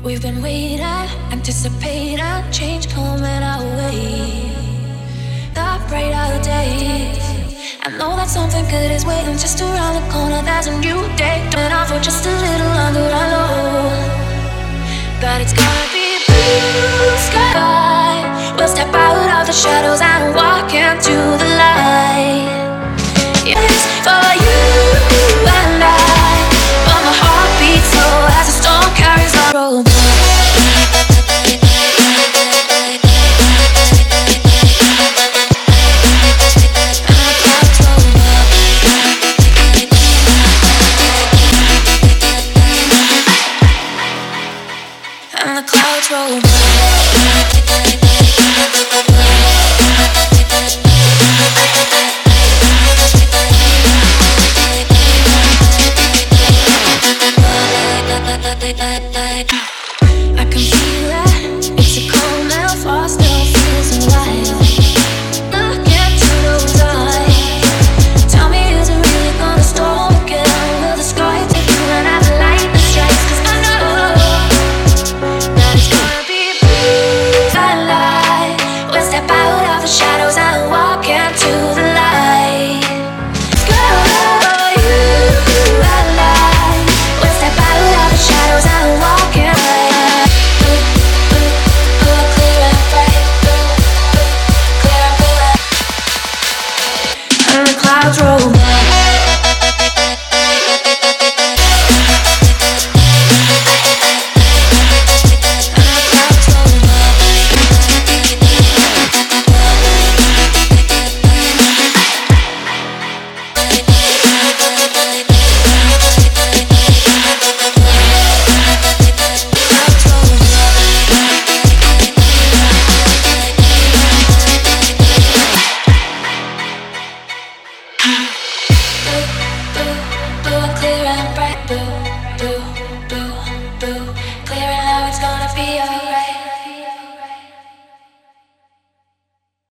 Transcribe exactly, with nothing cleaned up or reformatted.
We've been waiting, anticipating change coming our way. The brighter days. I know that something good is waiting just around the corner. There's a new day coming on for just a little longer. I know that it's gonna be blue sky. We'll step out of the shadows and walk into the light. Yes, for you and I. But my heart beats slow as the storm carries our road. And the clouds roll by. I can feel it. It's a cold now, far still feels alive. Look into those eyes. Tell me, is it really gonna storm again? Will the sky take you and have the lightning strikes? 'Cause I know that it's gonna be blue sunlight. We'll step out of the shadows and walk into the light. Girl, you and I. We'll step out of the shadows and walk in. And the clouds roll by. Clear and bright, boo, boo, boo, boo. Clear and now it's gonna be alright.